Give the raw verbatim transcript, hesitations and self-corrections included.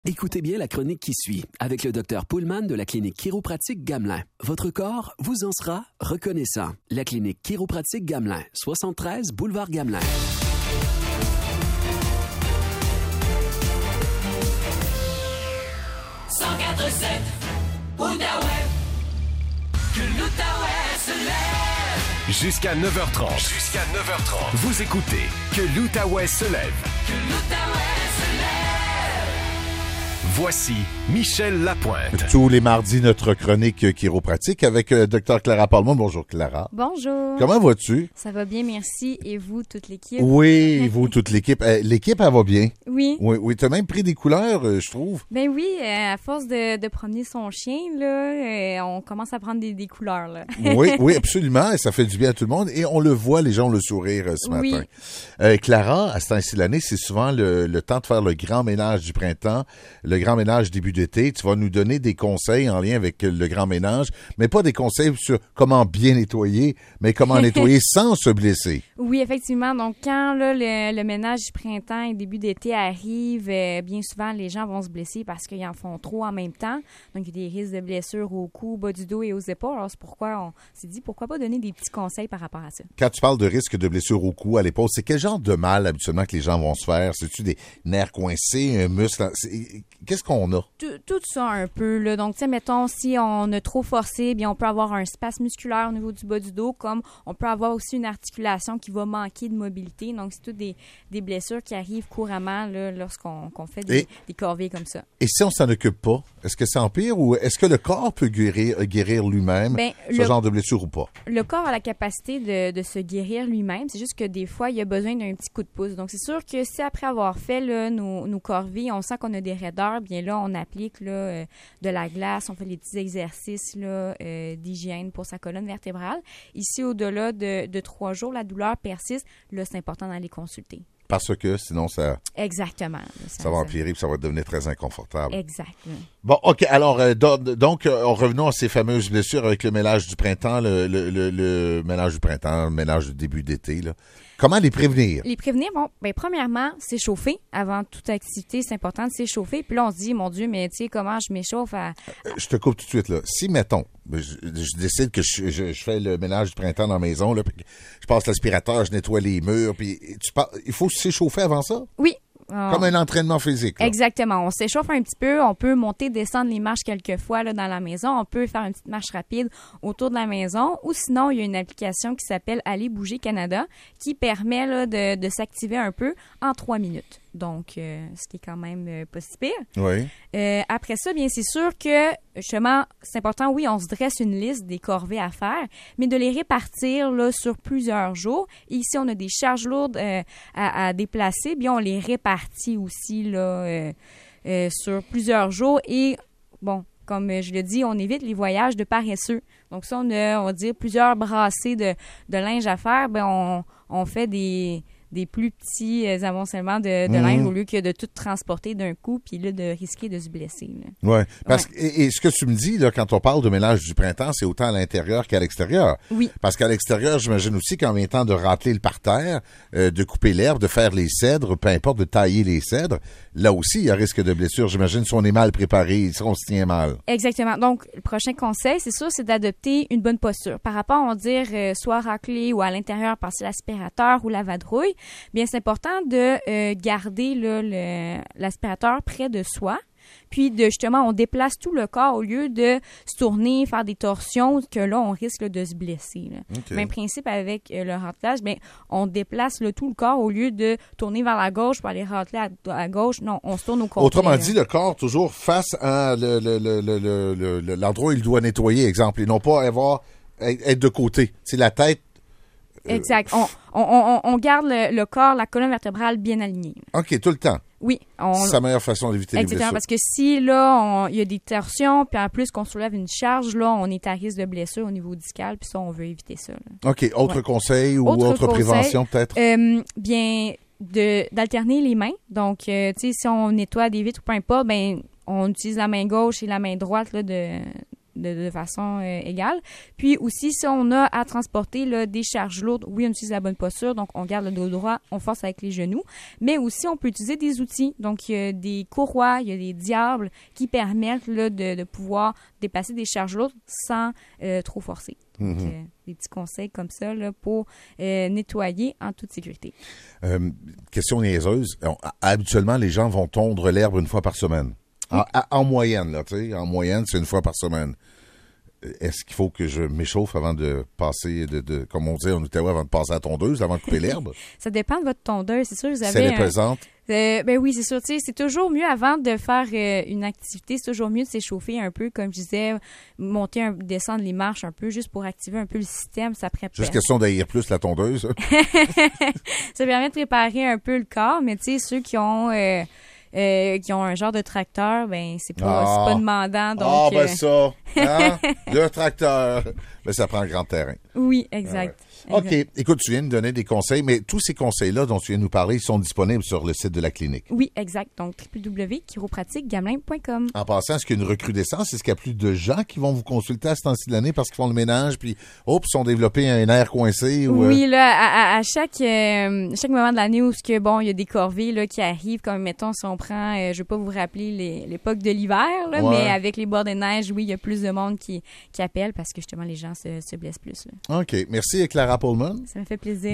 Écoutez bien la chronique qui suit avec le docteur Poulman de la clinique chiropratique Gamelin. Votre corps vous en sera reconnaissant. La clinique chiropratique Gamelin, soixante-treize boulevard Gamelin. cent quatre virgule sept Outaouais, que l'Outaouais se lève. Jusqu'à neuf heures trente. Jusqu'à neuf heures trente. Vous écoutez Que l'Outaouais se lève. Que l'Outaouais se lève. Voici Michel Lapointe. Tous les mardis, notre chronique chiropratique avec euh, Dr Clara Palmon. Bonjour Clara. Bonjour. Comment vas-tu? Ça va bien, merci. Et vous, toute l'équipe? Oui, vous, toute l'équipe. Euh, l'équipe, elle va bien. Oui. Oui, oui. Tu as même pris des couleurs, euh, je trouve. Ben oui, euh, à force de, de promener son chien, là, euh, on commence à prendre des, des couleurs. Là. Oui, oui, absolument. Et ça fait du bien à tout le monde. Et on le voit, les gens ont le sourire euh, ce oui. matin. Euh, Clara, à ce temps-ci de l'année, c'est souvent le, le temps de faire le grand ménage du printemps, le grand ménage début d'été. Tu vas nous donner des conseils en lien avec le grand ménage, mais pas des conseils sur comment bien nettoyer, mais comment nettoyer sans se blesser. Oui, effectivement. Donc, quand là, le, le ménage du printemps et début d'été arrive, euh, bien souvent, les gens vont se blesser parce qu'ils en font trop en même temps. Donc, il y a des risques de blessures au cou, au bas du dos et aux épaules. Alors, c'est pourquoi on s'est dit, pourquoi pas donner des petits conseils par rapport à ça. Quand tu parles de risque de blessure au cou, à l'épaule, c'est quel genre de mal habituellement que les gens vont se faire? C'est-tu des nerfs coincés, un muscle? C'est... Qu'est-ce qu'on a? Tout, tout ça un peu, là. Donc, tu sais, mettons, si on a trop forcé, bien, on peut avoir un spasme musculaire au niveau du bas du dos, comme on peut avoir aussi une articulation qui va manquer de mobilité. Donc, c'est toutes des, des blessures qui arrivent couramment, là, lorsqu'on qu'on fait des, et, des corvées comme ça. Et si on s'en occupe pas, est-ce que ça empire ou est-ce que le corps peut guérir, guérir lui-même ben, ce le, genre de blessure ou pas? Le corps a la capacité de, de se guérir lui-même. C'est juste que des fois, il a besoin d'un petit coup de pouce. Donc, c'est sûr que si après avoir fait là, nos, nos corvées, on sent qu'on a des raideurs, bien là, on applique là, euh, de la glace, on fait des petits exercices là, euh, d'hygiène pour sa colonne vertébrale. Ici, au-delà de, de trois jours, la douleur persiste. Là, c'est important d'aller consulter. Parce que sinon, ça... Exactement. Ça, ça va empirer et ça va devenir très inconfortable. Exactement. Bon, OK. Alors, euh, do, donc, euh, revenons à ces fameuses blessures avec le ménage du printemps, le, le, le, le ménage du printemps, le ménage du début d'été, là. Comment les prévenir? Les prévenir, bon, bien, premièrement, s'échauffer. Avant toute activité, c'est important de s'échauffer. Puis là, on se dit, mon Dieu, mais tu sais, comment je m'échauffe à... Euh, je te coupe tout de suite, là. Si, mettons, je, je décide que je, je, je fais le ménage du printemps dans la maison, là, puis je passe l'aspirateur, je nettoie les murs, puis tu parles, il faut s'échauffer avant ça? Oui. Comme un entraînement physique. Là. Exactement. On s'échauffe un petit peu. On peut monter, descendre les marches quelques fois là, dans la maison. On peut faire une petite marche rapide autour de la maison. Ou sinon, il y a une application qui s'appelle Aller bouger Canada qui permet là, de, de s'activer un peu en trois minutes. Donc, euh, ce qui est quand même euh, pas si pire. Oui. Euh, après ça, bien, c'est sûr que, justement, c'est important, oui, on se dresse une liste des corvées à faire, mais de les répartir là, sur plusieurs jours. Et ici, on a des charges lourdes euh, à, à déplacer, bien, on les répartit aussi là, euh, euh, sur plusieurs jours. Et, bon, comme je le dis, on évite les voyages de paresseux. Donc, ça, on a, on va dire, plusieurs brassées de, de linge à faire. Bien, on, on fait des... des plus petits euh, amoncellements de, de mmh. linge au lieu que de tout transporter d'un coup puis là de risquer de se blesser. Oui. Parce ouais. que et, et ce que tu me dis là quand on parle de ménage du printemps, c'est autant à l'intérieur qu'à l'extérieur. Oui. Parce qu'à l'extérieur, j'imagine aussi qu'en vient temps de râteler le parterre, euh, de couper l'herbe, de faire les cèdres, peu importe, de tailler les cèdres, là aussi il y a risque de blessure. J'imagine si on est mal préparé, si on se tient mal. Exactement. Donc le prochain conseil, c'est sûr, c'est d'adopter une bonne posture. Par rapport, on va dire euh, soit racler ou à l'intérieur passer l'aspirateur ou la vadrouille. Bien, c'est important de euh, garder là, le, l'aspirateur près de soi. Puis, de, justement, on déplace tout le corps au lieu de se tourner, faire des torsions, que là, on risque là, de se blesser. Là. Okay. Même principe avec euh, le râtelage, bien, on déplace là, tout le corps au lieu de tourner vers la gauche pour aller râteler à, à gauche. Non, on se tourne au contraire. Autrement dit, le corps toujours face à le, le, le, le, le, le, l'endroit où il doit nettoyer, exemple, et non pas avoir, être de côté. C'est la tête. Exact. On, on, on, on garde le, le corps, la colonne vertébrale bien alignée. OK, tout le temps. Oui. On... C'est la meilleure façon d'éviter les blessures. Exactement, parce que si, là, il y a des torsions, puis en plus qu'on soulève une charge, là, on est à risque de blessure au niveau discal, puis ça, on veut éviter ça. Là. OK. Autre ouais. conseil ou autre, autre conseil, prévention, peut-être? Euh, bien, de, d'alterner les mains. Donc, euh, tu sais, si on nettoie des vitres ou peu importe, bien, on utilise la main gauche et la main droite, là, de... de, de façon euh, égale. Puis aussi, si on a à transporter là, des charges lourdes, oui, on utilise la bonne posture, donc on garde le dos droit, on force avec les genoux, mais aussi on peut utiliser des outils. Donc, il y a des courroies, il y a des diables qui permettent là, de, de pouvoir déplacer des charges lourdes sans euh, trop forcer. Donc, mm-hmm. euh, des petits conseils comme ça là, pour euh, nettoyer en toute sécurité. Euh, question niaiseuse. Habituellement, les gens vont tondre l'herbe une fois par semaine. En, en moyenne, là, tu sais, en moyenne, c'est une fois par semaine. Est-ce qu'il faut que je m'échauffe avant de passer, de, de comme on dit en Outaouais, avant de passer à la tondeuse, avant de couper l'herbe? Ça dépend de votre tondeuse. C'est sûr, vous avez... C'est les pesante? Euh, ben oui, c'est sûr. Tu sais, c'est toujours mieux avant de faire euh, une activité, c'est toujours mieux de s'échauffer un peu, comme je disais, monter, un, descendre les marches un peu, juste pour activer un peu le système. Ça prépare. Juste question d'haïr plus la tondeuse. Ça permet de préparer un peu le corps, mais tu sais, ceux qui ont... Euh, Euh, qui ont un genre de tracteur, ben c'est pas, ah. c'est pas demandant. Donc, ah, ben euh... ça, hein? Le tracteur, ben ça prend un grand terrain. Oui, exact. Ah ouais. OK. Écoute, tu viens de donner des conseils, mais tous ces conseils-là dont tu viens de nous parler, ils sont disponibles sur le site de la clinique. Oui, exact. Donc, w w w point chiropratique gamelin point com. En passant, est-ce qu'il y a une recrudescence? Est-ce qu'il y a plus de gens qui vont vous consulter à ce temps-ci de l'année parce qu'ils font le ménage, puis, hop, ils ont développé un air coincé? Ou, oui, là, à, à, à chaque, euh, chaque moment de l'année où, que, bon, il y a des corvées là, qui arrivent, comme, mettons, si on prend, euh, je vais pas vous rappeler les, l'époque de l'hiver, là, ouais. mais avec les bords de neige, oui, il y a plus de monde qui, qui appelle parce que, justement, les gens se, se blessent plus. Là. OK. Merci, Clara Pullman. Ça me fait plaisir.